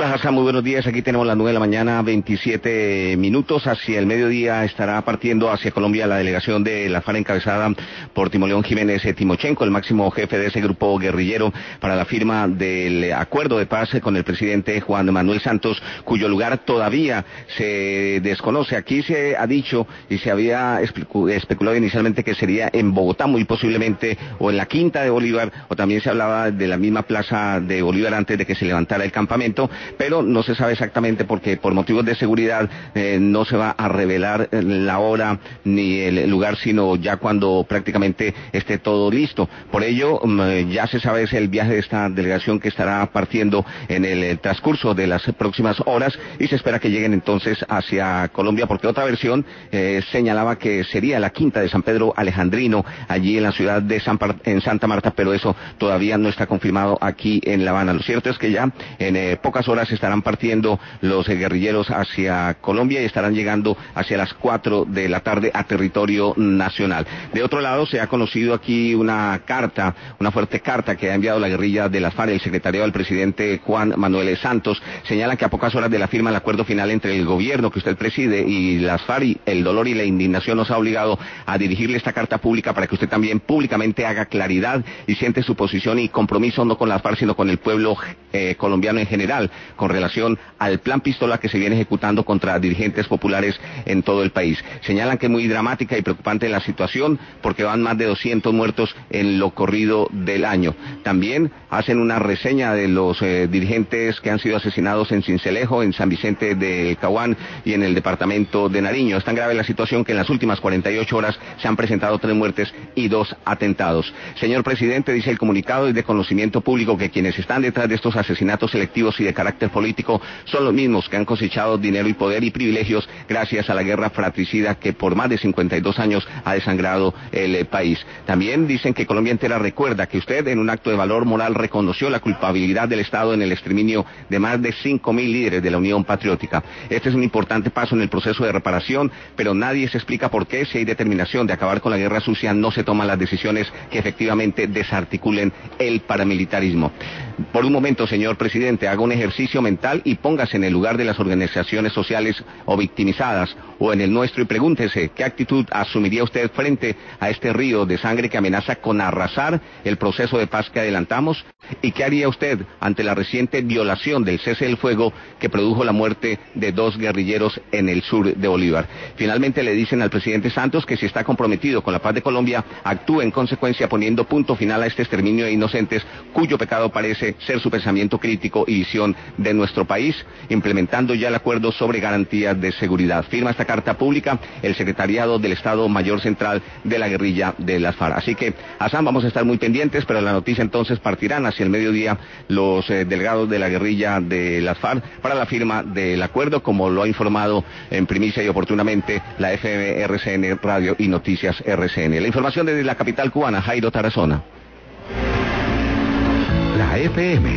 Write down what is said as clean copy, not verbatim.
Hola Hassan, muy buenos días. Aquí tenemos las 9 de la mañana, 27 minutos. Hacia el mediodía estará partiendo hacia Colombia la delegación de la FARC encabezada por Timoleón Jiménez Timochenko, el máximo jefe de ese grupo guerrillero, para la firma del acuerdo de paz con el presidente Juan Manuel Santos, cuyo lugar todavía se desconoce. Aquí se ha dicho y se había especulado inicialmente que sería en Bogotá, muy posiblemente, o en la Quinta de Bolívar, o también se hablaba de la misma plaza de Bolívar antes de que se levantara el campamento, pero no se sabe exactamente porque por motivos de seguridad no se va a revelar la hora ni el lugar, sino ya cuando prácticamente esté todo listo. Por ello, ya se sabe es el viaje de esta delegación que estará partiendo en el transcurso de las próximas horas y se espera que lleguen entonces hacia Colombia, porque otra versión señalaba que sería la Quinta de San Pedro Alejandrino, allí en la ciudad de Santa Marta, pero eso todavía no está confirmado aquí en La Habana. Lo cierto es que ya en pocas horas estarán partiendo los guerrilleros hacia Colombia y estarán llegando hacia las 4 de la tarde a territorio nacional. De otro lado, se ha conocido aquí una fuerte carta que ha enviado la guerrilla de las FARC, el secretariado del presidente Juan Manuel Santos. Señalan que a pocas horas de la firma del acuerdo final entre el gobierno que usted preside y las FARC, el dolor y la indignación nos ha obligado a dirigirle esta carta pública para que usted también públicamente haga claridad y siente su posición y compromiso no con las FARC sino con el pueblo colombiano en general, con relación al plan pistola que se viene ejecutando contra dirigentes populares en todo el país. Señalan que es muy dramática y preocupante la situación porque van más de 200 muertos en lo corrido del año. También hacen una reseña de los dirigentes que han sido asesinados en Sincelejo, en San Vicente del Caguán y en el departamento de Nariño. Es tan grave la situación que en las últimas 48 horas se han presentado 3 muertes y 2 atentados. Señor presidente, dice el comunicado, es de conocimiento público que quienes están detrás de estos asesinatos selectivos y de carácter político son los mismos que han cosechado dinero y poder y privilegios gracias a la guerra fratricida que por más de 52 años ha desangrado el país. También dicen que Colombia entera recuerda que usted en un acto de valor moral reconoció la culpabilidad del Estado en el exterminio de más de 5.000 líderes de la Unión Patriótica. Este es un importante paso en el proceso de reparación, pero nadie se explica por qué, si hay determinación de acabar con la guerra sucia, no se toman las decisiones que efectivamente desarticulen el paramilitarismo. Por un momento, señor presidente, haga un ejercicio mental y póngase en el lugar de las organizaciones sociales o victimizadas o en el nuestro y pregúntese qué actitud asumiría usted frente a este río de sangre que amenaza con arrasar el proceso de paz que adelantamos y qué haría usted ante la reciente violación del cese del fuego que produjo la muerte de 2 guerrilleros en el sur de Bolívar. Finalmente le dicen al presidente Santos que si está comprometido con la paz de Colombia, actúe en consecuencia poniendo punto final a este exterminio de inocentes cuyo pecado parece ser su pensamiento crítico y visión de nuestro país, implementando ya el acuerdo sobre garantías de seguridad. Firma esta carta pública el Secretariado del Estado Mayor Central de la guerrilla de las FARC. Así que, Hassan, vamos a estar muy pendientes, pero la noticia entonces partirán hacia el mediodía los delegados de la guerrilla de las FARC para la firma del acuerdo, como lo ha informado en primicia y oportunamente la FM RCN Radio y Noticias RCN. La información desde la capital cubana, Jairo Tarazona. La FM